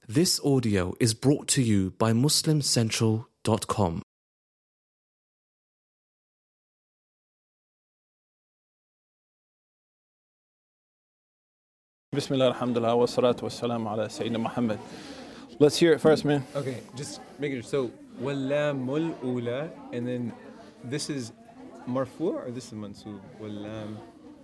This audio is brought to you by MuslimCentral.com. Bismillah, alhamdulillah, wa salatu wa salam ala Sayyidina Muhammad. Let's hear it first, man. Okay, just making sure. So, wallamul ula, and then this is marfu or this is mansub? Wallam.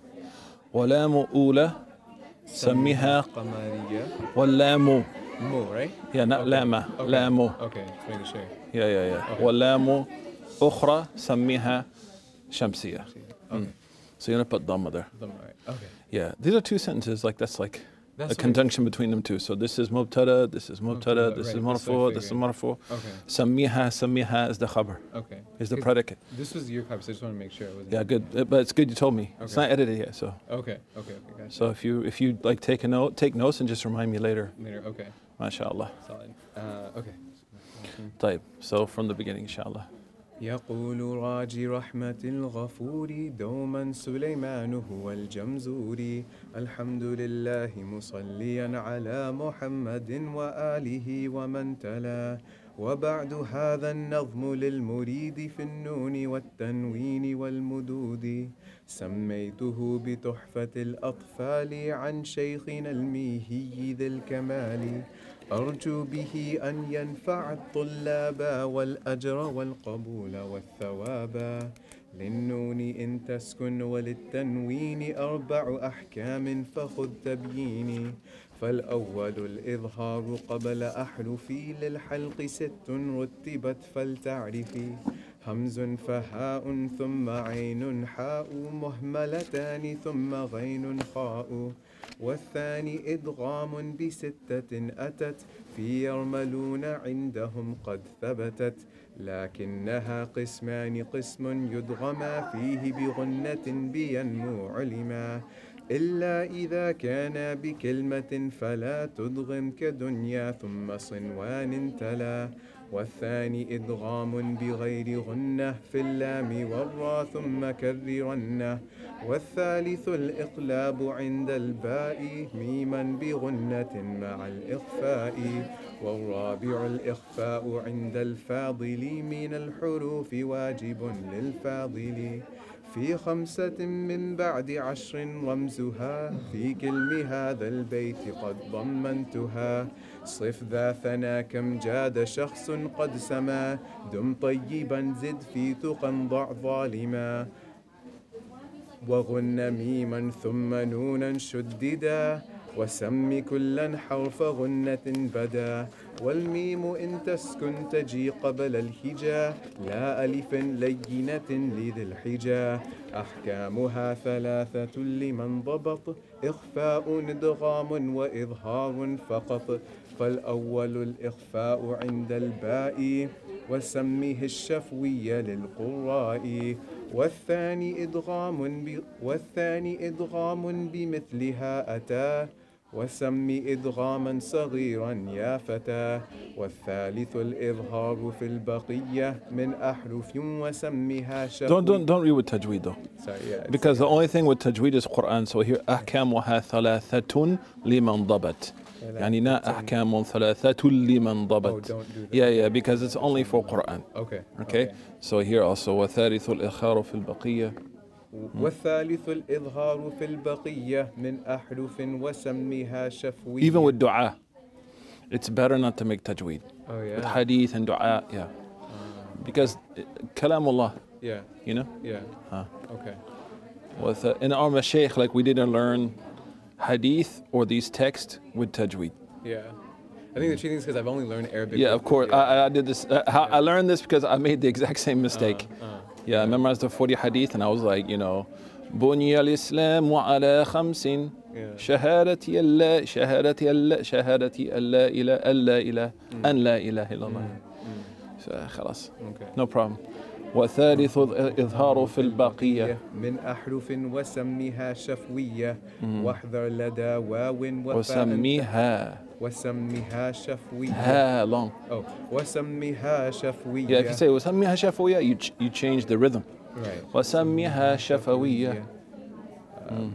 Walamu ula, sammiha Qamariya. walamu. Mo, right? Yeah, not Okay. lama, Okay. lamu. Okay, just making sure. Yeah. Okay. Walamu ukhra, sammiha shamsiya. Okay. So you're gonna put dhamma there. Right. Okay. Yeah, these are two sentences. That's That's a what conjunction between them two. So this is mubtada, this is mubtada, Mubtada, this is right, that's marfu, what I this is figured. marfu. Okay. Sammiha is the khabar, Okay. is the 'Cause predicate. This was your copy, so I just want to make sure it wasn't. Yeah, good. But it's good you told me. It's Okay. not edited yet, so. Okay. Gotcha. So if you like take notes and just remind me later. Later. Okay. MashaAllah. Solid. Okay. طيب. So from the beginning, inshallah. يقول راجي رحمة الغفور دوما سليمان هو الجمزوري الحمد لله مصليا على محمد وآله ومن تلا وبعد هذا النظم للمريد في النون والتنوين والمدود سميته بتحفة الأطفال عن شيخنا الميهي ذي الكمال أرجو به أن ينفع الطلاب والأجر والقبول والثواب للنون إن تسكن وللتنوين أربع أحكام فخذ تبييني فالأول الإظهار قبل أحرفي للحلق ست رتبت فلتعرفي همز فهاء ثم عين حاء مهملتان ثم غين خاء والثاني إدغام بستة أتت في يرملون عندهم قد ثبتت لكنها قسمان قسم يدغما فيه بغنة بينمو علما إلا إذا كان بكلمة فلا تدغم كدنيا ثم صنوان تلا والثاني إدغام بغير غنة في اللام والراء ثم كررنه والثالث الإقلاب عند الباء ميما بغنة مع الإخفاء والرابع الإخفاء عند الفاضل من الحروف واجب للفاضل في 5 من بعد 10 رمزها في كلم هذا البيت قد ضمنتها صف ذا ثنا كم جاد شخص قد سما دم طيبا زد في تقى ضع ظالما وغن ميما ثم نونا شددا وسم كلا حرف غنة بدا والميم إن تسكن تجي قبل الهجا لا ألف لينة لذي الحجا أحكامها 3 لمن ضبط إخفاء إدغام وإظهار فقط فالأول الإخفاء عند الباء وسمه الشفوي للقراء والثاني إدغام بمثلها أتى وسم إدغاما صغيرا يا فتى والثالث الإظهار في البقية من أحرف وسمها شفوي. Don't read with tajweed though. Sorry, yeah, Because the only thing with tajweed is Quran. So here أحكامها 3 لمن ضبط. يعني لا أحكام 3 لمن ضبط. don't do that. Yeah, because it's only for Quran. Okay. So here also وثالث الإخار في البقية. والثالث الإظهار في البقية من أحرف وسمها شفوي. Even with dua, it's better not to make tajweed. Oh yeah. With hadith and dua, yeah. Because kalamullah, Yeah. you know. Okay. With in our mashaykh, like we didn't learn hadith or these texts with tajweed. Yeah. I think the cheating is because I've only learned Arabic. Yeah, of course. I did this. I learned this because I made the exact same mistake. Yeah, I memorized the 40 hadith and I was like, بني الإسلام على 5 شهادتي ألا إله أن لا إله إلا الله. خلاص. Okay. No problem. والثالث إظهار في البقية من أحرف وسمها شفوية واحذر لدى واو وسمها شفوية. ها long. وسمها شفوية. Yeah, if you say وسمها شفوية, you change the rhythm. Right. وسمها شفوية.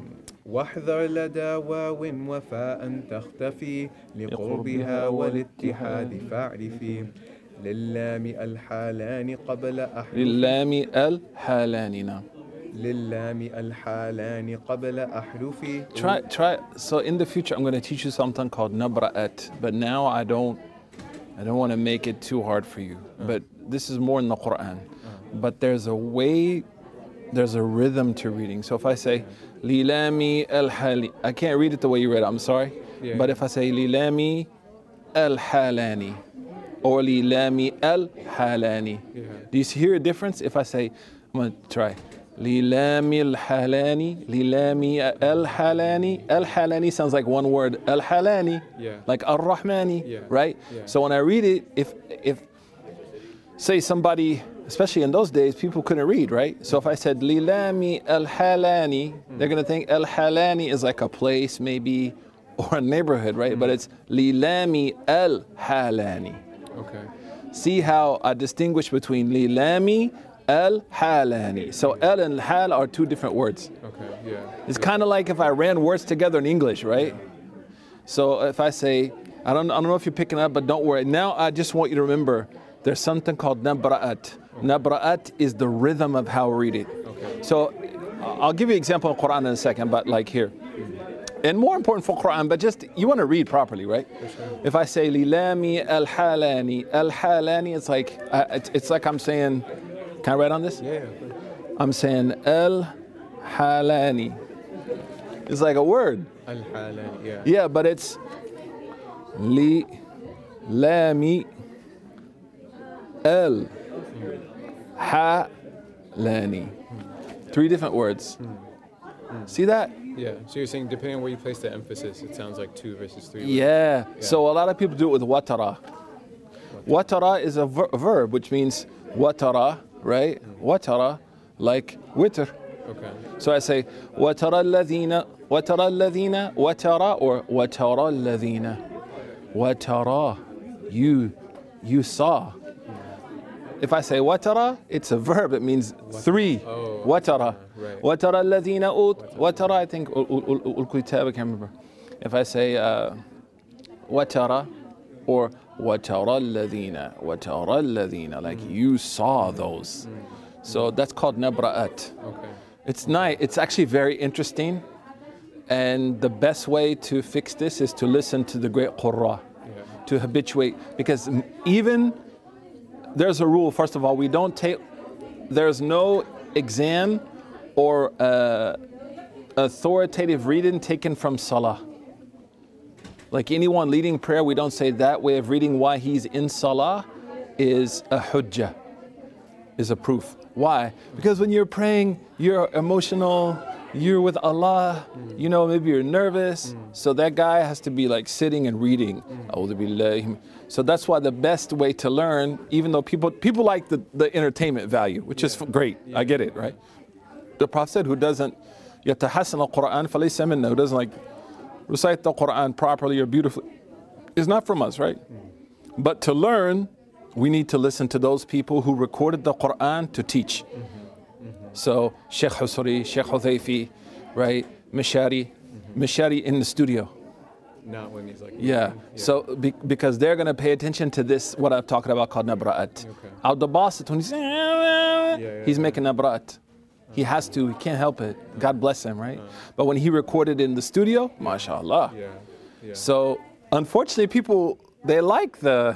واحذر لدى واو وفاء تختفي لقربها والاتحاد فاعرفي للام الحالان قبل أحرف للام الحالان. نعم. للام الحالان قبل أحرف. Try. So in the future, I'm going to teach you something called nabra'at. But now I don't want to make it too hard for you. But this is more in the Quran. But there's a rhythm to reading. So if I say lilami al-hali, I can't read it the way you read it. I'm sorry. Yeah. But if I say lilami al-halani or lilami al-halani, do you hear a difference? If I say, I'm going to try. Lilami al-halani, lilami al-halani. Al-halani sounds like one word. Al-halani, like ar-rahmani, right? Yeah. So when I read it, if say somebody, especially in those days, people couldn't read, right? So if I said lilami al-halani, they're going to think al-halani is like a place maybe or a neighborhood, right? But it's lilami al-halani. Okay. See how I distinguish between lilami al-halani. So al and hal are two different words. Okay. Yeah. It's kind of like if I ran words together in English, right? So if I say, I don't know if you're picking up, but don't worry. Now I just want you to remember there's something called nabra'at. Nabra'at is the rhythm of how we read it. Okay. So I'll give you an example of Quran in a second, but like here. And more important for Quran, but just you want to read properly, right? Sure. If I say lilami al-halani, it's like I'm saying, can I write on this? Yeah. I'm saying al-halani. It's like a word. Al-halan. Yeah. Yeah, but it's lilami al-halani. Three different words. See that? Yeah. So you're saying depending on where you place the emphasis, it sounds like 2 versus 3. Yeah. So a lot of people do it with watara. Watara is a verb, which means watara, right? Watara, like witr. Okay. So I say watara alladhina, or watara alladhina. Watara, you saw. If I say watara, it's a verb. It means 3. Oh, Watara. right. Watara alladhina watara, I think kitab, I can't remember. If I say watara or watara alladhina, like you saw those. So that's called nabra'at. Okay. It's nice. It's actually very interesting. And the best way to fix this is to listen to the great qurra, to habituate. Because even there's a rule, first of all, there's no exam or authoritative reading taken from salah. Like anyone leading prayer, we don't say that way of reading why he's in salah is a hujjah, is a proof. Why? Because when you're praying, you're emotional, you're with Allah, maybe you're nervous. So that guy has to be like sitting and reading. So that's why the best way to learn, even though people like the entertainment value, which is great. I get it, right? The Prophet said, who doesn't yatahassan al-Quran falaysa minna, who doesn't like recite the Quran properly or beautifully, is not from us, right? But to learn, we need to listen to those people who recorded the Quran to teach. So Sheikh Husri, Sheikh Hudhayfi, right? Mishari in the studio. Not when he's like. Yeah. So because they're going to pay attention to this, what I'm talking about called nabra'at. Okay. Out the boss, when he's making nabra'at. He has to, he can't help it. God bless him, right? But when he recorded in the studio, mashallah. Yeah. So unfortunately people, they like the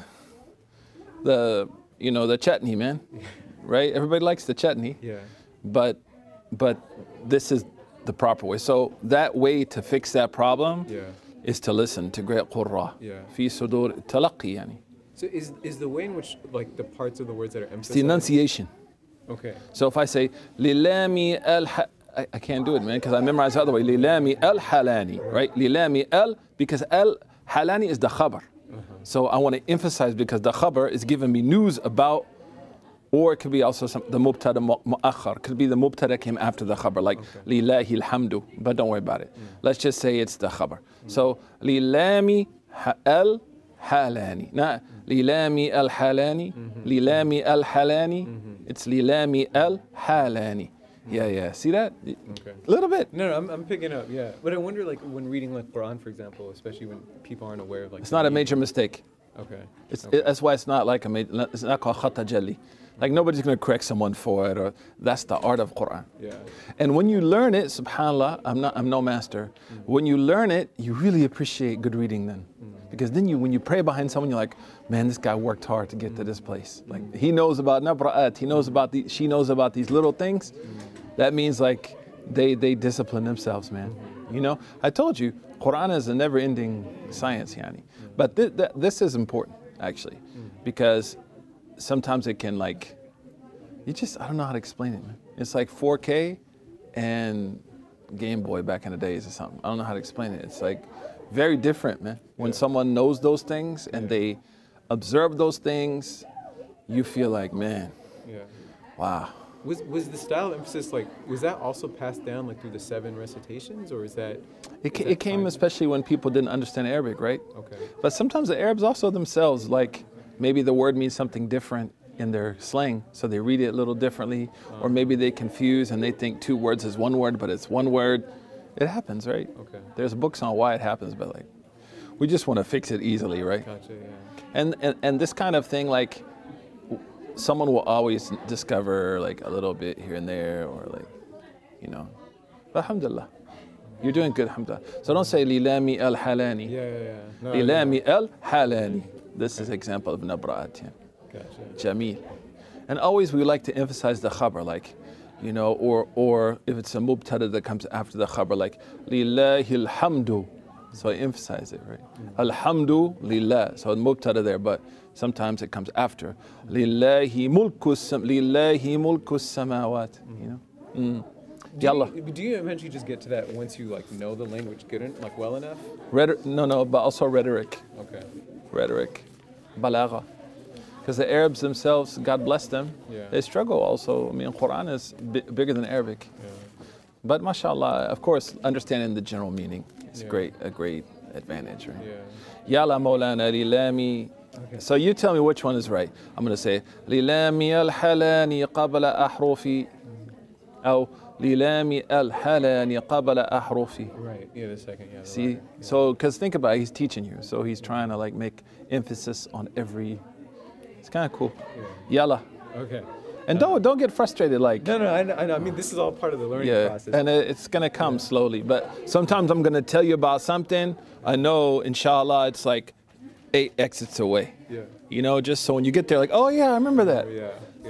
chutney, man. Right? Everybody likes the chutney. Yeah. But this is the proper way. So that way to fix that problem is to listen to great qurra. Fi sudur talaqqi yani. So is the way in which like the parts of the words that are It's emphasized? the enunciation. Okay. So if I say lilami I can't do it, man, because I memorized the other way. Lilami al-halani, right? Lilami because al-halani is the khabar. So I want to emphasize because the khabar is giving me news about, or it could be also the mubtada mu'akhar. Could be the mubtada came after the khabar, like lillahi alhamdu. But don't worry about it. Let's just say it's the khabar. So lilami al-halani. Not lilami al-halani. Lilami al-halani. It's lilami al-halani. Yeah. See that? Okay. A little bit. No, I'm picking up. Yeah, but I wonder, like, when reading like Quran, for example, especially when people aren't aware of like. It's not a major mistake. Okay. That's why it's not like it's not called khata jalli. Like nobody's going to correct someone for it, or that's the art of Quran. Yeah. And when you learn it, subhanAllah, I'm no master. When you learn it, you really appreciate good reading then. Because then when you pray behind someone, you're like, man, this guy worked hard to get to this place. Like he knows about nabra'at, she knows about these little things. That means like they discipline themselves, man. You know, I told you, Quran is a never-ending science, yani. But this is important, actually, because sometimes it can like, I don't know how to explain it, man. It's like 4K and Game Boy back in the days or something. I don't know how to explain it. It's like very different, man. When someone knows those things and they observe those things, you feel like, man, wow. Was the style of emphasis like, was that also passed down like through the 7 recitations, or is that? It came especially when people didn't understand Arabic, right? Okay. But sometimes the Arabs also themselves, like maybe the word means something different in their slang, so they read it a little differently, or maybe they confuse and they think 2 words is 1 word, but it's 1 word. It happens, right? Okay. There's books on why it happens, but like, we just want to fix it easily, right? Gotcha. Yeah. And this kind of thing, like, someone will always discover like a little bit here and there, or like, you know. But alhamdulillah, you're doing good, alhamdulillah. So don't say lilami al-halani. Yeah. No, Lilami al-halani. This is example of nabra'at. Yeah. Gotcha. Jameel. And always we like to emphasize the khabar, like, you know, or if it's a mubtada that comes after the khabar, like lillahi alhamdu. So I emphasize it, right? Alhamdu lillah. So the mubtada there, but sometimes it comes after. Lillahi mulku samawat. You know? Do you eventually just get to that once you like know the language well enough? No, but also rhetoric. Okay. Rhetoric. Balagha. Because the Arabs themselves, God bless them, they struggle also. I mean, Quran is bigger than Arabic. Yeah. But mashallah, of course, understanding the general meaning is a great advantage, right? Yeah. Yala Maulana Lilami. So you tell me which one is right. I'm going to say Lilami al-halani qabla ahrufi. Or Lilami al-halani qabla ahrufi. Right. Yeah, the second. Yeah. See? Right. So, because think about it, he's teaching you. So he's trying to like make emphasis on every. It's kind of cool. Yeah. Yalla. Okay. And don't get frustrated. Like No, I know. I mean, this is all part of the learning process. And it's gonna come slowly. But sometimes I'm gonna tell you about something. I know, inshallah, it's like 8 exits away. Yeah. You know, just so when you get there, like, oh yeah, I remember that. Yeah.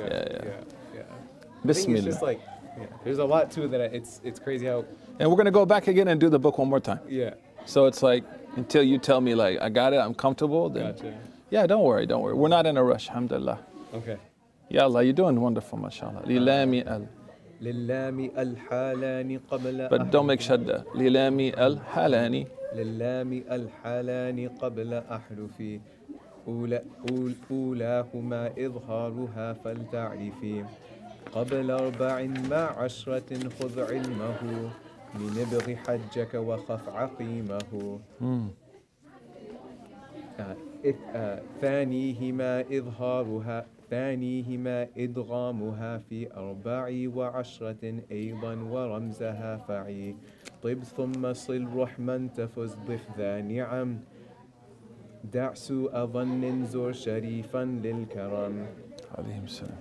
I think Bismillah. it's just like, there's a lot to it that it's crazy how. And we're gonna go back again and do the book one more time. Yeah. So it's like until you tell me like I got it, I'm comfortable. Then Gotcha. yeah, don't worry. We're not in a rush. Alhamdulillah. Okay. Ya Allah, you're doing wonderful, mashallah. Lilami al. للام الحالان قبل But don't make shadda. Lilami al halani. للام الحالان قبل أحرف أولاهما إظهارها فلتعرفي قبل 4 مع 10 خذ علمه لنبغ حجك وخف عقيمه ثانيهما إدغامها في 4 و10 أيضا ورمزها فعي طب ثم صل رحما تفز ضف ذا نعم دع سوء ظن زر شريفا للكرم عليهم السلام.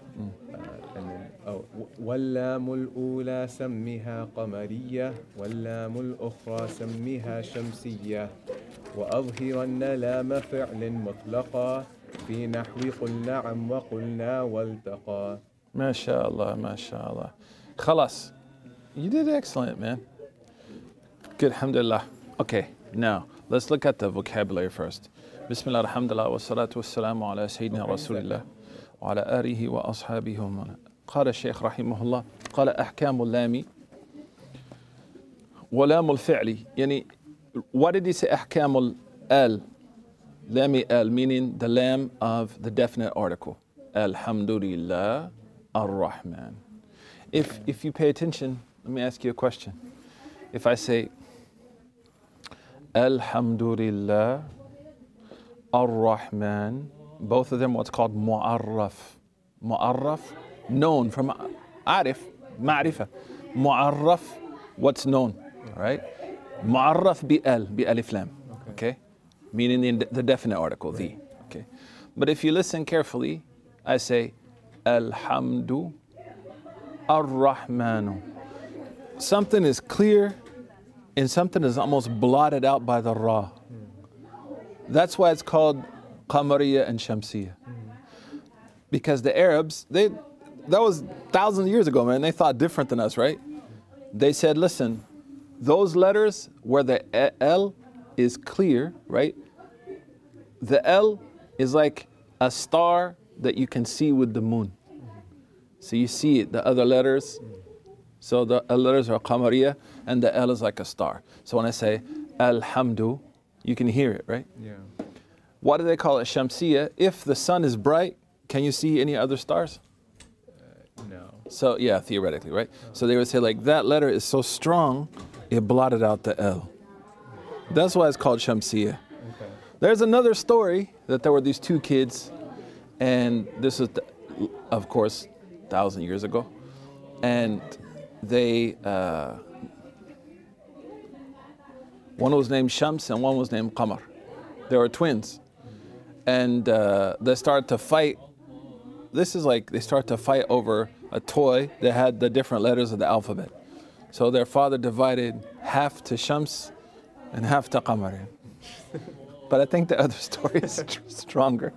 واللام الأولى سمها قمرية واللام الأخرى سمها شمسية وأظهرن لام فعل مطلقا في نحو قل نعم وقلنا والتقى. ما شاء الله, ما شاء الله. خلاص. You did excellent, man. Good, alhamdulillah. Okay, now let's look at the vocabulary first. Bismillah, alhamdulillah, wa salatu wa salamu ala sayyidina rasulillah wa ala alihi wa ashabihi wa man. قال الشيخ رحمه الله قال أحكام اللام ولام الفعل. يعني, what did he say? أحكام الآل. Lami al, meaning the lam of the definite article. Alhamdulillah ar-Rahman. If you pay attention, let me ask you a question. If I say Alhamdulillah ar-Rahman, both of them what's called mu'arraf. Mu'arraf, known from arif, Ma'rifah. Mu'arraf, what's known, right? Mu'arraf bi alif lam, okay? Meaning the definite article, the, okay? But if you listen carefully, I say, Alhamdu Ar-Rahmanu. Something is clear and something is almost blotted out by the Ra. That's why it's called Qamariya and Shamsiya. Because the Arabs, that was thousands of years ago, man. They thought different than us, right? They said, listen, those letters where the L is clear, right? The L is like a star that you can see with the moon. So you see it, the other letters. So the letters are Qamariya and the L is like a star. So when I say Alhamdu, you can hear it, right? Yeah. Why do they call it Shamsiya? If the sun is bright, can you see any other stars? No. So yeah, theoretically, right? So they would say like that letter is so strong, it blotted out the L. That's why it's called Shamsiya. Okay. There's another story that there were these two kids, and this is, of course, 1,000 years ago, and they, one was named Shams and one was named Qamar. They were twins, and they started to fight. This is like they start to fight over a toy that had the different letters of the alphabet. So their father divided half to Shams and half to Qamar. But I think the other story is stronger.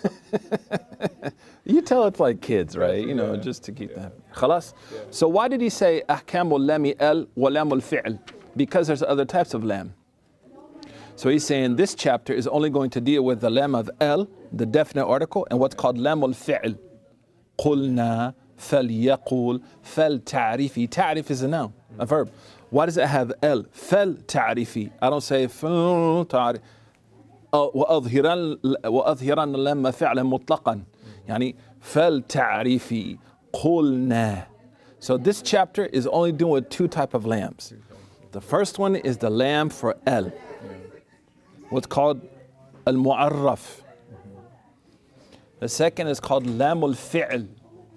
You tell it like kids, right? You know, just to keep that. Khalas? So why did he say ahkamul lami al wa lamul fi'l? Because there's other types of lam. So he's saying this chapter is only going to deal with the lam of al, the definite article, and what's called lamul fi'l. قلنا فليقول فلتعرفي. Ta'rif is a noun, a verb. Why does it have al? فلتعرفي. I don't say فلتعرفي. وأظهرن لما فعلا مطلقا يعني فلتعرفي قلنا. So this chapter is only dealing with two type of lambs. The first one is the lamb for al, what's called al-mu'arraf. The second is called lamul fi'l.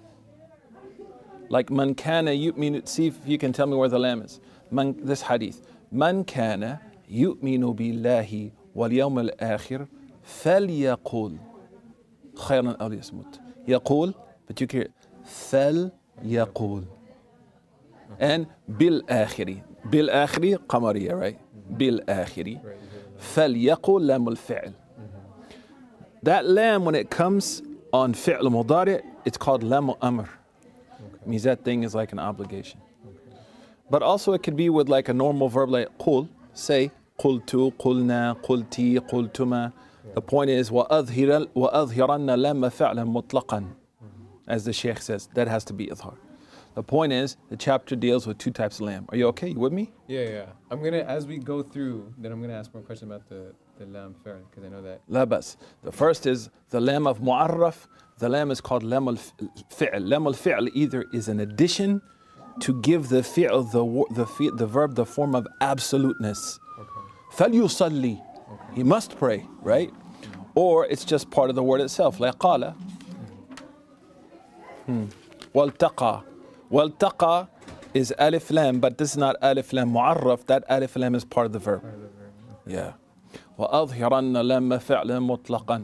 Like man kana yu'minu. See if you can tell me where the lamb is. This hadith. Man kana yu'minu billahi واليوم الآخر فليقول خيرا أو ليصمت. يقول, but you can hear فليقول. And بالآخر. بالآخر قمرية, right? بالآخر. فليقول لام الفعل. That lam, when it comes on fi'l mudari', it's called lam amr. Means that thing is like an obligation. But also it could be with like a normal verb like قول, say, قلت, قلنا, قلتي, قلتما. The point is وأظهرن لما فعلا مطلقا. As the Sheikh says, that has to be idhar. The point is, the chapter deals with two types of lamb. Are you okay? You with me? Yeah. I'm gonna, as we go through, then I'm gonna ask more questions about the lamb fair, because I know that. لا بس. The first is the lamb of mu'arraf. The lamb is called lam al-fi'l. Lam al-fi'l either is an addition to give the fi'l, the verb, the form of absoluteness. فَلْيُصَلِّ. He must pray, right? Or it's just part of the word itself, like قال. وَالْتَقَى. وَالْتَقَى is alif lam, but this is not alif lam mu'arraf. That alif lam is part of the verb. Yeah. وَأَظْهِرَنَّ لَمَّ فِعْلًا مُطْلَقًا.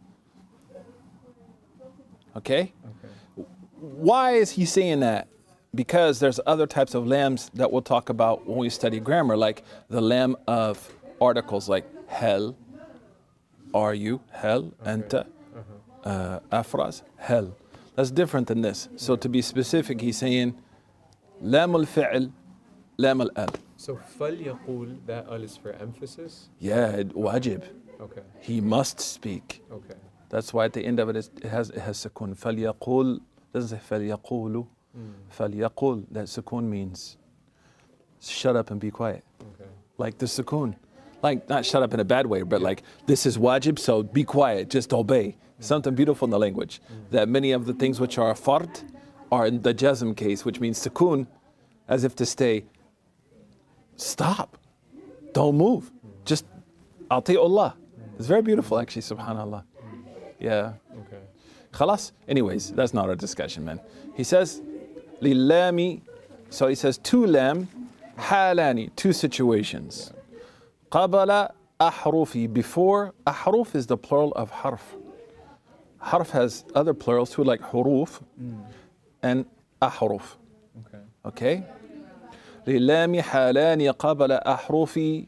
Okay? Why is he saying that? Because there's other types of lambs that we'll talk about when we study grammar, like the lamb of articles like hell, are you, hell, anta, afras, hell. That's different than this. So to be specific, he's saying lam al-fi'l, lam al-al. So فَلْيَقُول, that al is for emphasis? Yeah, wajib. Okay. He must speak. Okay. That's why at the end of it has sukun. فَلْيَقُول, doesn't say فَلْيَقُولُ. فَلْيَقُول, that sukun means shut up and be quiet. Okay. Like the sukun. Like not shut up in a bad way, but like this is wajib, so be quiet, just obey. Something beautiful in the language. That many of the things which are fard are in the jazm case, which means sukun, as if to say, stop, don't move, just ati'ullah. It's very beautiful actually, subhanallah. Yeah. Okay. Khalas? Anyways, that's not our discussion, man. He says, للام. So he says two lam, حالاني, two situations. قبل أحرفي, before. أحرف is the plural of حرف. حرف has other plurals too, like حروف and أحرف. Okay. Okay? للام حالان قبل أحرفي.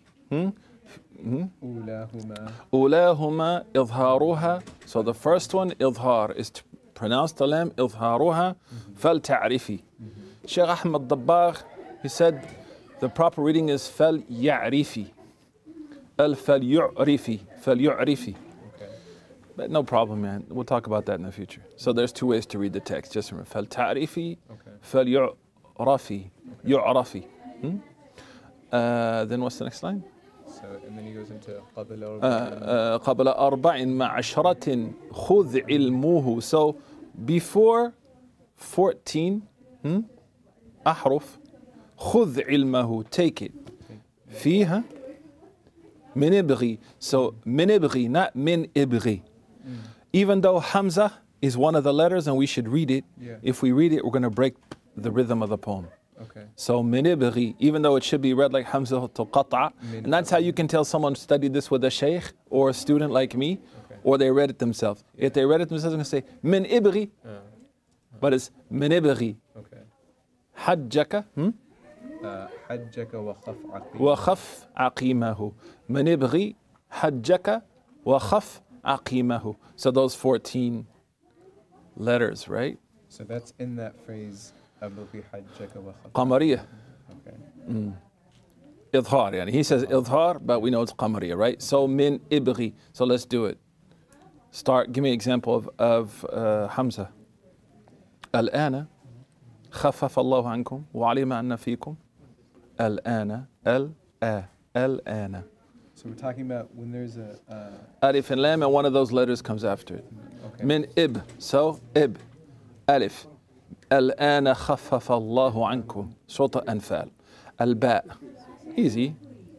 أولاهما. أولاهما إظهارها. So the first one إظهار is to pronounce the lam إظهارها فلتعرفي. Sheikh Ahmad Dabbagh, he said the proper reading is فليعرفي. فليعرفي. فليعرفي. Okay. But no problem, man. We'll talk about that in the future. So there's two ways to read the text. Just remember فلتعرفي. Okay. فليعرفي. يعرفي. Then what's the next line? So, and then he goes into قبل قبل أربع مع عشرة خذ علمه. So before 14 أحرف خذ علمه, take it. فيها من ابغي. So من ابغي, not من ابغي. Even though Hamza is one of the letters and we should read it, Yeah. if we read it, we're going to break the rhythm of the poem. Okay. So من ابغي, even though it should be read like Hamza to qat'a, and that's how you can tell someone studied this with a sheikh or a student like me, Okay. or they read it themselves. If they read it themselves, they're going to say من ابغي, but it's من ابغي. Okay. حجك حجك وخف عقيم. وخف عقيمه. من ابغي حجك وخف عقيمه. So those 14 letters, right? So that's in that phrase أبغي حجك وخف. قمرية. Okay. إظهار يعني. He says إظهار, but we know it's قمرية, right? So من ابغي. So let's do it. Start. Give me an example of Hamza. الآن خفف الله عنكم وعلم أن فيكم. الآن الآن. So we're talking about when there's a Alif and Lam, and one of those letters comes after it. okay. من إب. So إب. ألف. الآن خفف الله عنكم. صوت أنفال. الباء. Easy.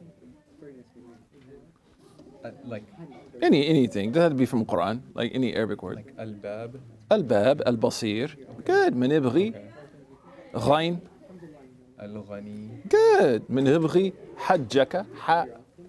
Like Anything. Doesn't have to be from Quran. Like any Arabic word. like الباب. الباب. البصير. Good. من يبغي. Okay. غين. الغني. Good. من يبغي حجك. حاء.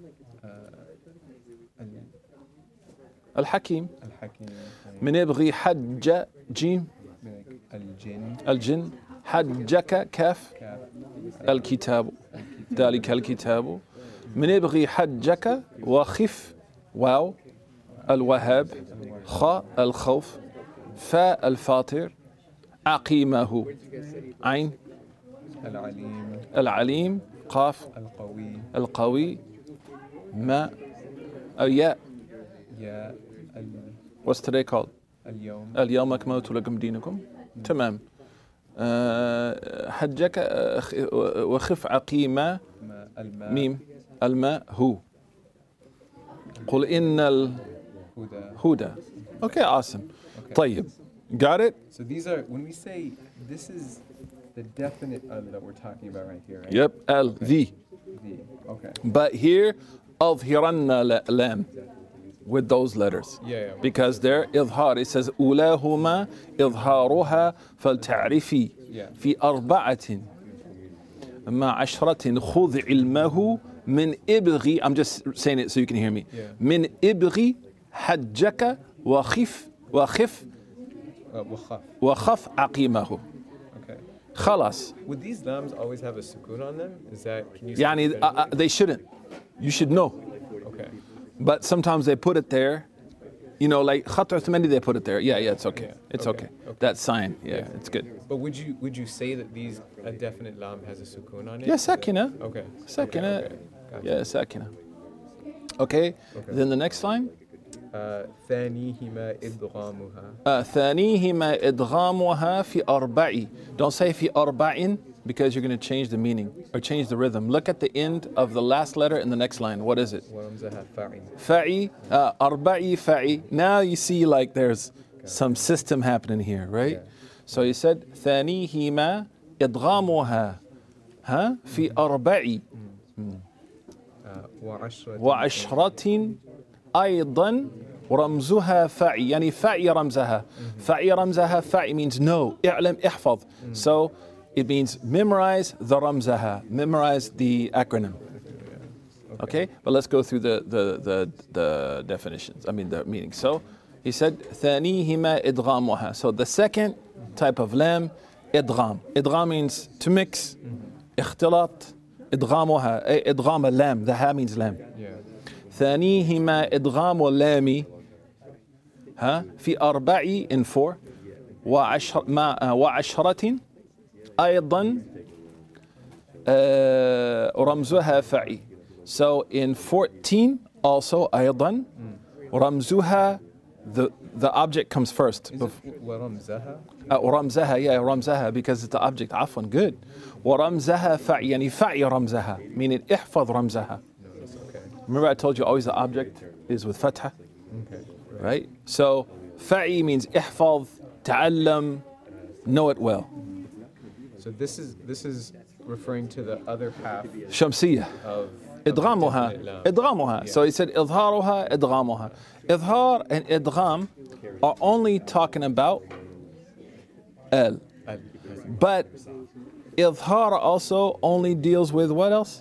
الحكيم. الحكيم. من يبغي حج. جيم. Like الجن. الجن. حجك. كاف. كاف. الكتاب. ذلك الكتاب. من يبغي حجك وخف. واو. الوهاب. خاء. الخوف. فاء. الفاطر. عقيمه. عين. العليم. العليم. قاف. القوي. القوي. ماء. الياء. يا What's today called? اليوم. اليوم أكملت لكم دينكم. تمام. حجك وخف عقيمة. الماء. ميم. الماء. هو. قل إن الهدى. Okay, awesome. Okay. طيب. Got it? So these are when we say this is the definite that we're talking about right here, right? Yep. The. Okay. But here, أظهرن لام. With those letters. Yeah. Because they're إظهار. It says أولاهما إظهارها فلتعرفي. Yeah. في أربعة مع عشرة خذ علمه من إبغي. I'm just saying it so you can hear me. Yeah. من إبغي حجك وخف وخف عقيمه. Okay. خلاص. Would these lams always have a sukoon on them? Is that can you? يعني they shouldn't. You should know. Okay. But sometimes they put it there. You know, like Khat Uthmani, they put it there. Yeah, it's okay. Yeah, It's okay, okay. okay. That sign, yeah, it's good. But would you say that these a definite lam has a sukoon on it? Yeah, sakina. Okay. Sakina. Okay. Gotcha. Yeah, sakina. Okay. Then the next line. ثانيهما إدغامها. ثانيهما إدغامها في أربع. Don't say في أربع because you're going to change the meaning or change the rhythm. Look at the end of the last letter in the next line. What is it? ورمزها فاعل. Fa'i, arba'i fa'i. Now you see like there's some system happening here, right? Yeah. So he said, ثانيهما إدغامها في أربع وعشرة أيضا رمزها فعي. يعني فعي رمزها. فعي رمزها فعي means no. اعلم احفظ. So It means memorize the ramzaha, memorize the acronym. Okay, but let's go through the definitions. I mean the meaning. So he said ثانيهما إدغامها. So the second type of lam, idgham. Idgham means to mix. اختلاط إدغامها. إدغام اللام. The ha means lam. Yeah. ثانيهما إدغام اللام في أربع in four وعشرة أيضا رمزها فعي. So in 14 also أيضا رمزها the object comes first. Is it ورمزها? رمزها, yeah, رمزها, because it's the object. عفوا, good. ورمزها فعي, يعني فعي رمزها, meaning احفظ رمزها. Okay. Remember I told you always the object is with fatha, Okay. right? So فعي means احفظ, تعلم, know it well. So this is referring to the other half شمسية. of إدغامها. definite lam. إدغامها. So he said إظهارها إدغامها. إظهار and إدغام are only talking about al. But إظهار also only deals with what else?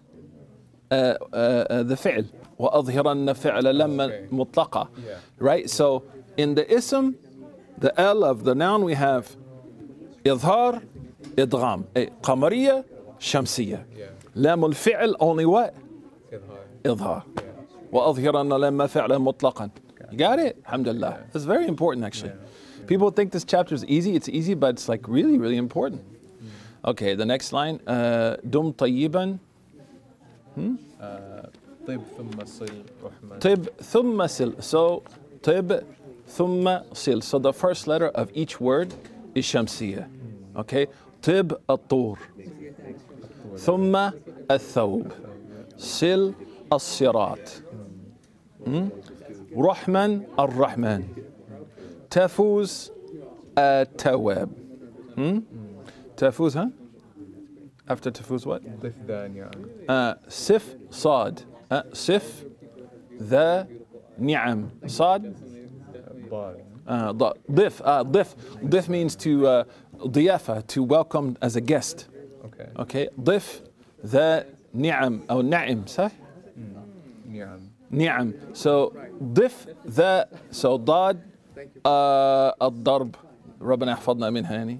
The فعل. وأظهرن فعل لما مطلقة. Yeah. Right? So in the ism, the L of the noun we have إظهار إدغام. قمرية شمسية. Yeah. لام الفعل only what? إظهار. إظهار. وأظهرن لما فعلا مطلقا. You got it? Alhamdulillah. That's very important actually. People think this chapter is easy. It's easy, but it's like really, really important. Okay, the next line. دم طيبا. طيب ثم صل رحمن. طيب ثم سل. So طيب ثم سل. So the first letter of each word is شمسية. Okay. طيب الطور. ثم الثوب. سل الصراط. رحمن الرحمن. تفوز التواب. تفوز, huh? After تفوز what? ضف ذا نعم. سف صاد. سف ذا نعم. صاد. ضاد. ضف means to ضيافة, to welcome as a guest. Okay. Okay. ضف ذا نعم أو نعم, صح? نعم. نعم. So ضف ذا, so ضاد الضرب, ربنا يحفظنا منها يعني.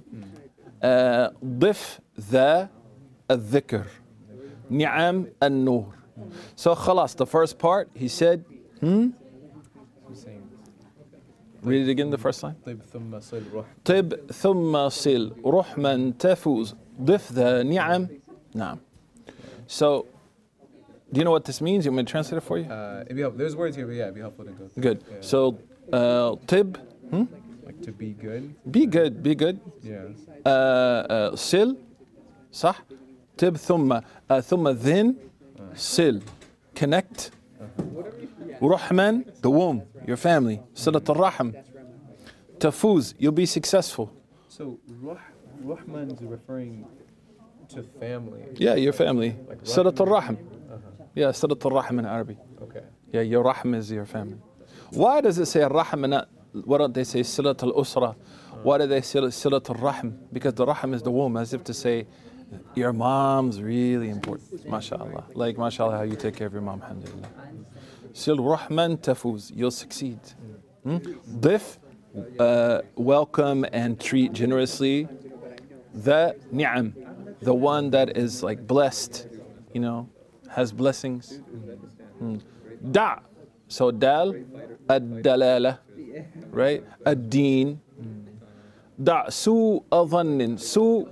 ضف ذا الذكر. نعم النور. So خلاص, the first part he said, I'm saying read it again the first line. طيب ثم صل رحمن. طب ثم صل رحمن تفوز ضف ذا نعم. نعم. So do you know what this means? You want me to translate it for you? It'd be helpful. There's words here, but yeah, it'd be helpful to go through. Good. Yeah. So طب, Like to be good. be good, be good. Yeah. صل, صح. طب ثم then صل, connect. رحمن, the womb, your family. صلة الرحم. تفوز, you'll be successful. So Rahman is referring to family. Yeah, your family. Like صلة الرحم. Uh-huh. Yeah, صلة الرحم in Arabic. Okay. Yeah, your rahm is your family. Why does it say rahm and not, why don't they say silat al-usra? Why do they say silat al-rahm? Because the rahm is the womb, as if to say, your mom's really important. MashaAllah. Like, MashaAllah, how you take care of your mom, alhamdulillah. Sil rahman tafuz, you'll succeed. Dif, welcome and treat generously. The ni'am, the one that is like blessed, you know, has blessings. Da, so dal, ad-dalala, right? Ad-deen. Da su adhannin, su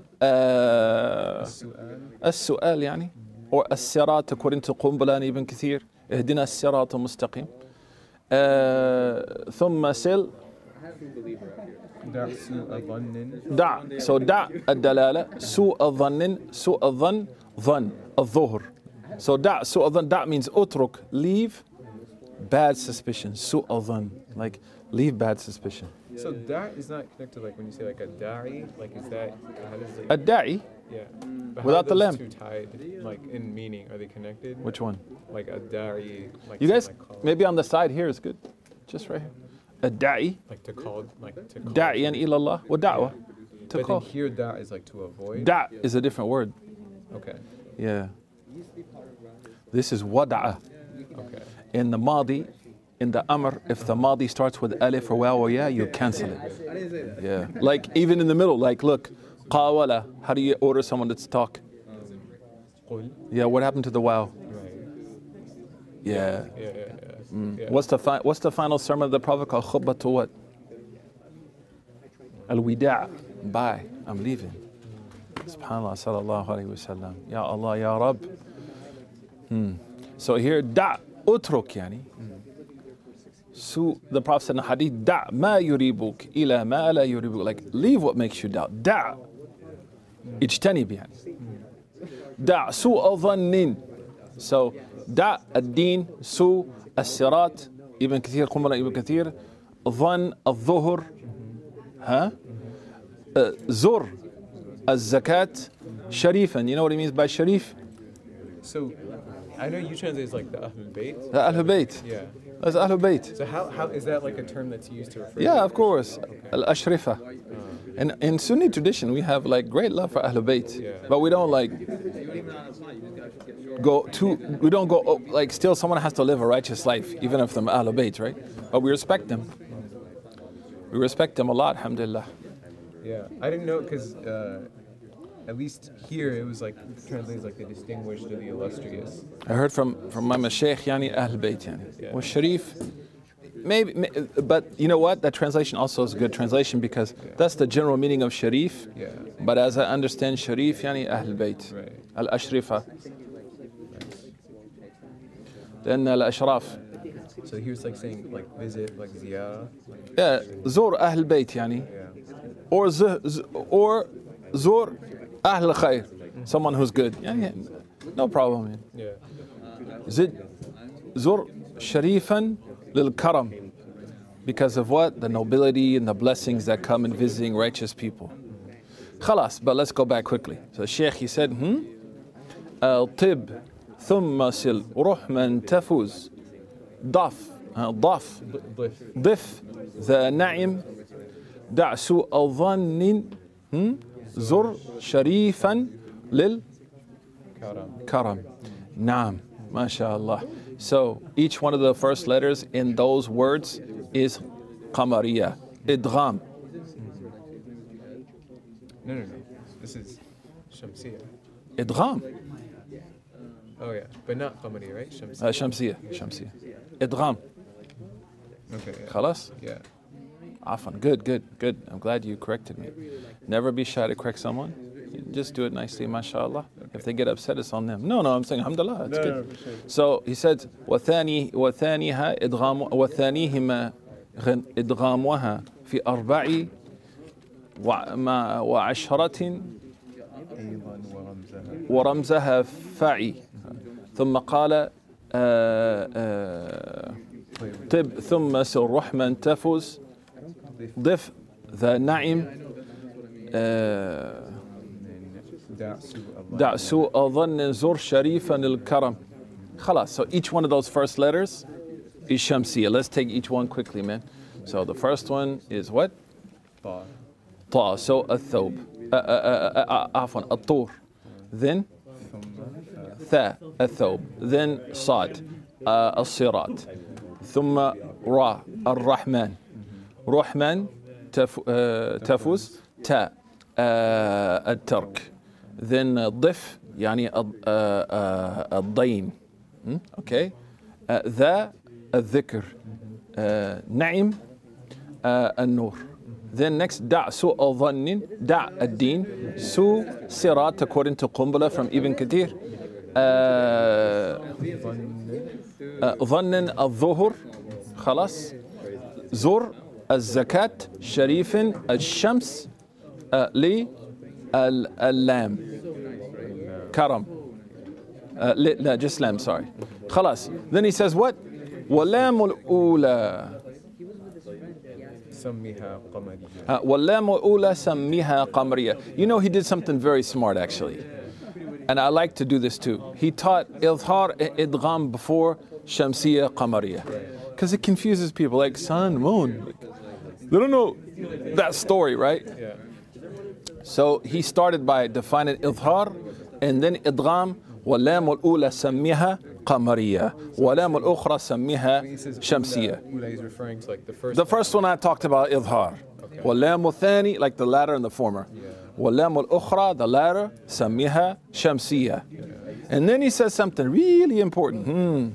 السؤال يعني or الصراط according to قنبلاني ابن كثير اهدنا الصراط المستقيم ثم سل دع so دع الدلالة سوء الظن سوء الظن ظن الظهر so دع سوء الظن دع means اترك leave bad suspicion سوء الظن like leave bad suspicion. So that is not connected like when you say like a da'i, like is that how does it الداعي yeah. But how without are the those lam. two tied like in meaning? Are they connected? Which one? Like a da'i like You to, guys like, call, maybe on the side here is good just right here الداعي like to call like to call داعيا إلى الله ودعوة to But call. then here, da is like to avoid. Da is a different word. Okay. Yeah. This is wada'a. Okay. In the madi, in the amr, if the madi starts with alif or waw or ya, you cancel it. Yeah. Like even in the middle, like look, qawala. How do you order someone to talk? Qul. Yeah, what happened to the wow? Right. Yeah. Yeah. Yeah. What's the final sermon of the Prophet called? Khutbah to what? Al-wida'. Bye. I'm leaving. Subhanallah, sallallahu alayhi wa sallam. Ya Allah, Ya Rabb. So here, da' utruk yani. So the Prophet said in the hadith, da' ma yuribuk ila ma la yuribuk. Like, leave what makes you doubt. Da' ijtanib yani. Da' su'a dhannin. So, da' ad-din, su' الصراط ابن كثير قنبلة ابن كثير ظن الظهر ها زر الزكاة شريفا. You know what he means by sharif? So, I know you translate as like the Ahlul Bayt. The Ahlul Bayt. Yeah. That's Ahlul Bayt. So how is that like a term that's used to refer? Yeah, to of course. Al-Ashrifa. And in Sunni tradition, we have like great love for Ahlul Bayt. Yeah. But we don't like we don't go, oh, like still someone has to live a righteous life, even if they're Ahlul Bayt, right? But we respect them. We respect them a lot, alhamdulillah. Yeah, I didn't know because at least here it was like translated as like the distinguished or the illustrious. I heard from my mashaykh, yani Ahl Bayt, yani. Yeah. Well, Sharif, maybe, but you know what? That translation also is a good translation because that's the general meaning of Sharif. Yeah. But as I understand Sharif, yani Ahl Bayt, Right. Al-Ashrifa. Then Al-Ashraf. So he was like saying like visit, like ziyarah. Yeah, Zur Ahl Bayt, yani. Yeah. Or Zur Ahl Khair, someone who's good. Yani, no problem. Yani. Yeah. زد زر شريفا للكرم, because of what? The nobility and the blessings that come in visiting righteous people. خلاص, but let's go back quickly. So Sheikh, he said, طب ثم سل روح من تفوز ضف ضف ذا نعم دع سوء ظن زر شريفا للكرم. نعم. MashaAllah. So each one of the first letters in those words is qamariya, idgham. No. This is Shamsiyah. Idgham. Oh yeah, but not Qamari, right? Shamsiyah. Shamsiyah. Idgham. Okay. Yeah. Khalas? Yeah. Afan. Good. I'm glad you corrected me. Never be shy to correct someone. Just do it nicely, mashallah. Okay. If they get upset, it's on them. No, I'm saying alhamdulillah, it's good. No, for sure. So he said, وثانيها إدغام وثانيهما إدغامها في أربع وعشرة ورمزها فعي. ثم قال طب ثم سر رحما تفوز ضف ذا نعم دع سوء ظن زر شريفا الكرم. خلاص. So each one of those first letters is Shamsiyah. Let's take each one quickly, man. So the first one is what? Ta. So الثوب. عفوا الطور. Then ثاء الثوب. Then صاد الصراط. ثم را الرحمن. رحمن تفوز. تاء الترك. Then ضف يعني الضين. Okay. ذا الذكر. نعم النور. Then next دع سوء ظن. دع الدين. سوء صراط according to قنبلة from Ibn Kathir. ظن الظهر. خلاص. زر الزكاة. شريف الشمس. لي اللام كرم لا just لام sorry خلاص. Then he says what? واللام الأولى سميها قمرية. واللام الأولى سميها قمرية. You know, he did something very smart actually, and I like to do this too. He taught إظهار إدغام before شمسية قمرية because it confuses people, like sun, moon, they don't know that story, right? Yeah. So he started by defining إظهار and then إدغام. واللام الأولى سميها قمرية واللام الأخرى سميها He says شمسية. ula, he's referring to like the first. The first one I talked about إظهار. واللام الثاني like the latter and the former. واللام الأخرى the latter سميها شمسية. And then he says something really important.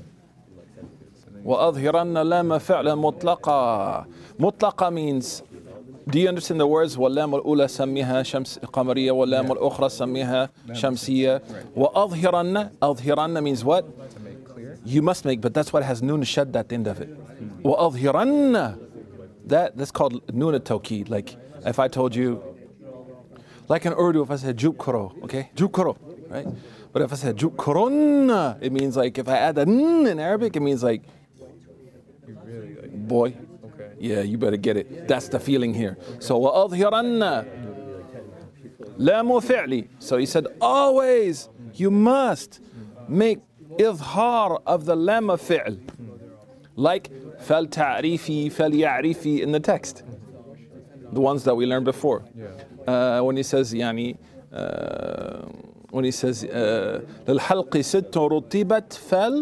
وأظهرن لام فعل مطلقة. مطلقة means, do you understand the words واللام الأولى سميها شمس قمرية واللام الأخرى سميها شمسية. وأظهرن, أظهرن means what? To make clear. You must make, but that's what has noon shad at the end of it. وأظهرن, that's called noon at-tawkid. Like if I told you, like in Urdu, if I said jub karo, okay, jub karo, right? But if I said jub karon, it means like, if I add a n in Arabic, it means like, You really like. boy, Okay. yeah, you better get it. That's the feeling here. So وأظهرن لام فعلي. So he said, always you must make إظهار of the lam فعل. Like فلتعرفي فليعرفي in the text. The ones that we learned before. When he says يعني when he says للحلق ست رطبت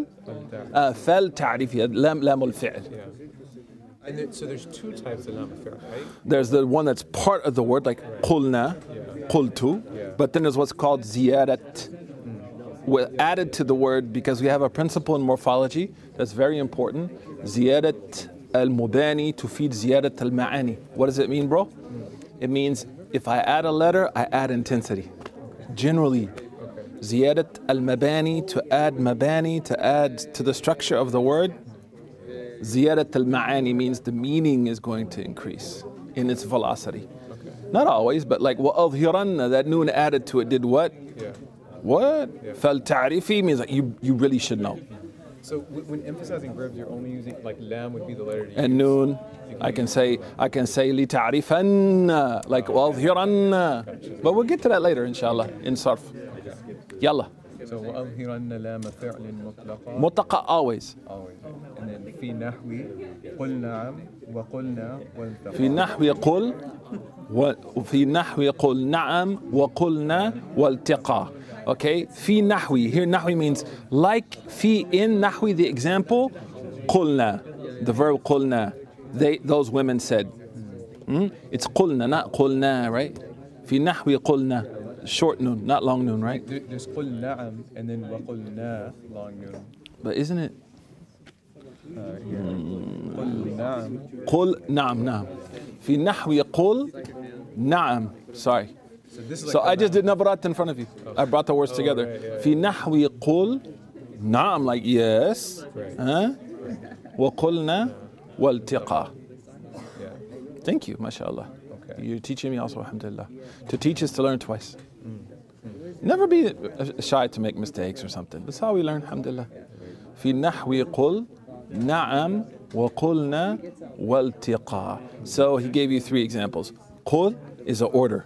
فلتعرفي لام الفعل. Yeah. And then, so there's two types of lam affair, right? There's the one that's part of the word, like قلنا, قلت, but then there's what's called ziyadat. We're added to the word because we have a principle in morphology that's very important. Ziyadat al-mubani tufid ziyadat al-ma'ani. What does it mean, bro? It means if I add a letter, I add intensity. Generally, ziyadat al-mabani, to add mabani, to add to the structure of the word. Ziyadat al-ma'ani means the meaning is going to increase in its velocity. Not always, but like وَأَظْهِرَنَّ, that noon added to it did what? Yeah. What? فَلْتَعْرِفِي means like you really should know. So when emphasizing verbs, you're only using like lam would be the letter to And use. noon, I can say لِتَعْرِفَنَّ, like وَأَظْهِرَنَّ. But we'll get to that later, inshallah, in sarf. Yalla. So وأظهرن لام فعل مطلقا. Mutaqa always. Always. And then في نحو قل نعم وقلنا والتقى. في نحو قل وفي نحو قل نعم وقلنا والتقى. Okay, في نحوي. Here nahwi means like في in nahwi, the example, قلنا, the verb قلنا. Those women said. It's قلنا, not قلنا, right? في نحو قلنا. Short noon, not long noon, right? There's قل نعم and then وقلنا long noon. But isn't it? قل نعم. قل نعم نعم. في نحو قل نعم. Sorry. So this is So like I just did nabarat in front of you. I brought the words together. right, yeah, في نحو قل نعم, like yes. Right. Huh? وقلنا والتقى. Yeah. Thank you, mashallah. Okay. You're teaching me also, alhamdulillah. To teach is to learn twice. Never be shy to make mistakes or something. That's how we learn, alhamdulillah. في نحو قل نعم وقلنا والتقى. So he gave you 3 examples. قل is an order.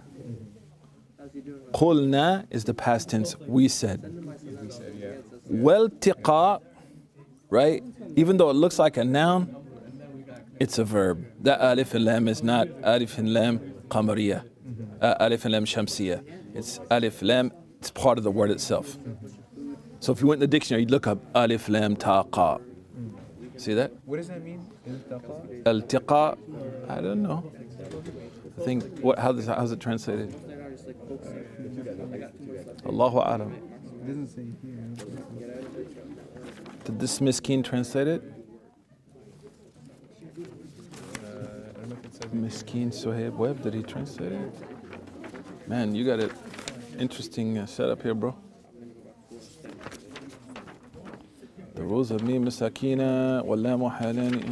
قلنا is the past tense, we said. We said, yeah. والتقى, right? Even though it looks like a noun, it's a verb. That alif and lam is not alif and lam qamariya, alif and lam shamsiya. It's alif lam, it's part of the word itself. So if you went in the dictionary, you'd look up alif lam taqa. See that? What does that mean? التقى? Al-tiqa, I don't know. I think, how's it translated? Allahu a'lam. It doesn't say here. Did this miskin translate it? I don't know if it says. Miskin Suhaib Webb, did he translate it? Man, you got an interesting setup here, bro. The rules of me, Misakina, Wallamu Halani.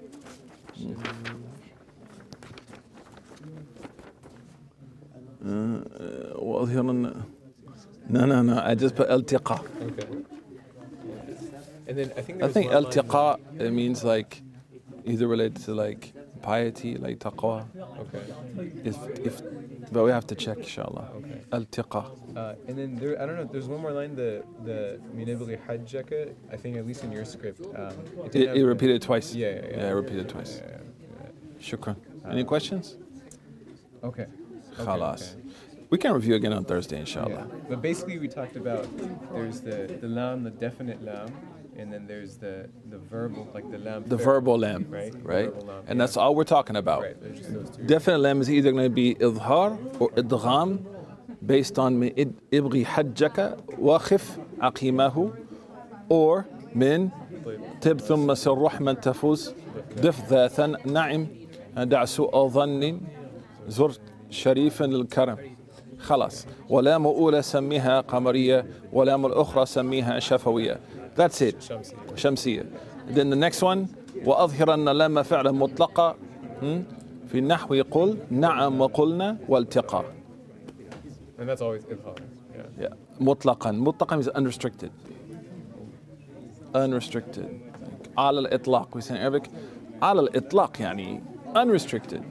No, I just put Al-Tiqa. Okay. And then I think I there's think one line- Al-Tiqa, it means like, either related to like piety, like taqwa. Okay. But we have to check, inshallah. Okay. Al-Tiqa. And then there, I don't know. There's one more line. The minabli hajjaka. I think at least in your script. It repeated it twice. Yeah. Yeah, I repeated it twice. Shukran. Any questions? Okay. Khalas. We can review again on Thursday, inshallah. Yeah. But basically, we talked about there's the lam, the definite lam, and then there's the verbal, like the lam. The verbal lam, Right. right? Verbal lam, And yeah. that's all we're talking about. Right. There's just those two. Definite lam is either going to be idhar or idgham, based on min ibghi hajjaka wa khif aqimahu, or min tib thumma sirruh man tafuz dif dhathan na'im دع سوء ظن زر شريفا للكرم خلاص ولام أولى سميها قمرية ولام الأخرى سميها شفوية. That's it. شمسية. Then the next one وأظهرن لام فعل مطلقة في النحو قل نعم وقلنا والتقى. And that's always idhar. Yeah. Yeah. مطلقا. مطلقا means unrestricted. Unrestricted. على الإطلاق. We say in Arabic على الإطلاق يعني unrestricted.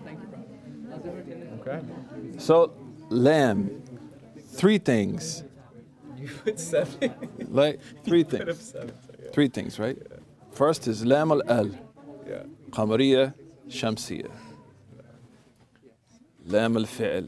Okay. So lamb, three things. You put 7. Like three Put up things. 7. So yeah. Three things, right? First is lam al-al, Yeah. قمرية شمسية. لام الفعل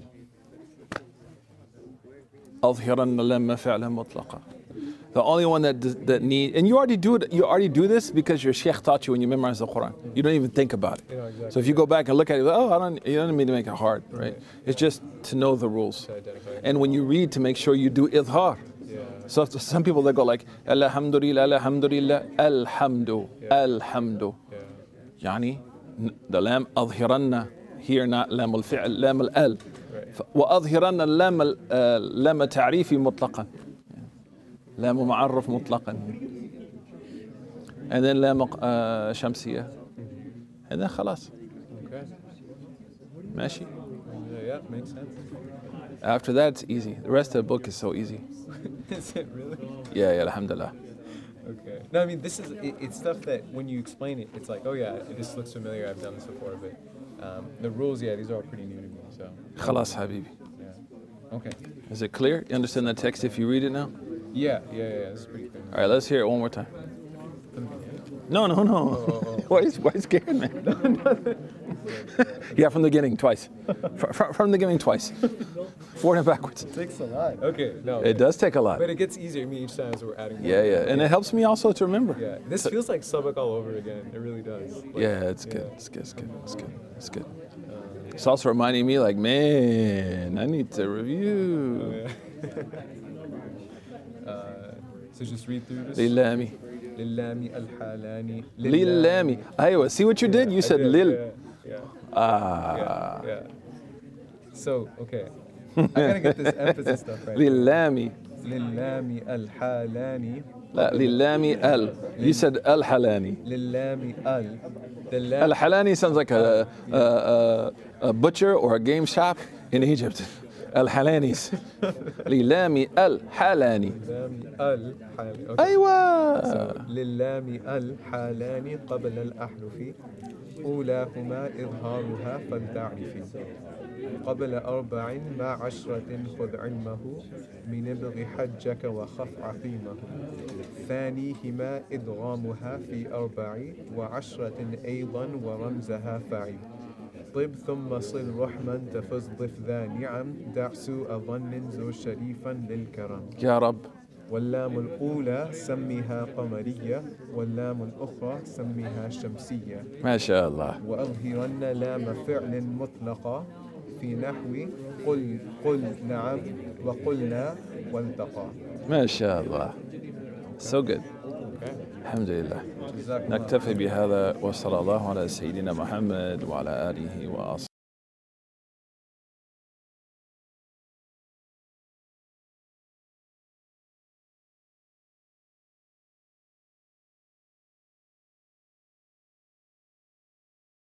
أظهرن لام فعلا مطلقة. The only one that need, and you already do this because your sheikh taught you when you memorize the Quran. You don't even think about it. Yeah, exactly. So if you go back and look at it, you don't mean to make it hard, right? It's just to know the rules. To identify. And when you read, to make sure you do idhar. Yeah. So some people that go like alhamdulillah, alhamdulillah, alhamdu, alhamdu. Yeah. يعني the lam أظهرن here not lam الفعل lam الال وأظهرن اللام تعريفي مطلقا لام معرف مطلقا and then لام شمسية and then خلاص Okay. ماشي. Yeah, makes sense. After that it's easy. The rest of the book is so easy. Is it really? Yeah, alhamdulillah. Okay. No, I mean, this is, it's stuff that when you explain it, it's like, oh yeah, this looks familiar, I've done this before, but the rules, yeah, these are all pretty new to me, so. خلاص حبيبي. Yeah. Okay. Is it clear? You understand the text if you read it now? Yeah, this is pretty clear. All right, let's hear it one more time. No. Why scared, man? Yeah, from the beginning, twice. From the beginning, twice. Forward and backwards. It takes a lot. Okay, no. It does take a lot. But it gets easier, I mean, each time as we're adding more. Yeah. And it helps me also to remember. Yeah, this feels like Sabak all over again. It really does. Like, Yeah, it's good. It's good. It's also reminding me, like, man, I need to review. So just read through this. Lillami. Lillami al-halani. Lillami. Aywa, see what you did? You said lil. Yeah. So, okay. I gotta get this emphasis stuff right. Lillami. Lillami al-halani. لا للامي ال. You said al-halani. Lillami al. The lam. Al-halani sounds like a butcher or a game shop in Egypt. Al-halanis. Lillami al-halani. Lillami al-halani. Okay. أيوة. للام الحالان قبل الأحرف أولاهما إظهارها فلتعرفي قبل 4 مع 10 خذ علمه من ابغ حجك وخف عقيمه ثانيهما إدغامها في 4 و10 أيضا ورمزها فعل طب ثم صل رحما تفز ضف ذا نعم دع سوء ظن زر شريفا للكرم يا رب. واللام الأولى سميها قمرية واللام الأخرى سميها شمسية ما شاء الله. وأظهرن لام فعل مطلقة في نحو قل نعم وقلنا والتقى. ما شاء الله. So good. الحمد لله. نكتفي بهذا وصلى الله على سيدنا محمد وعلى آله وأصحابه.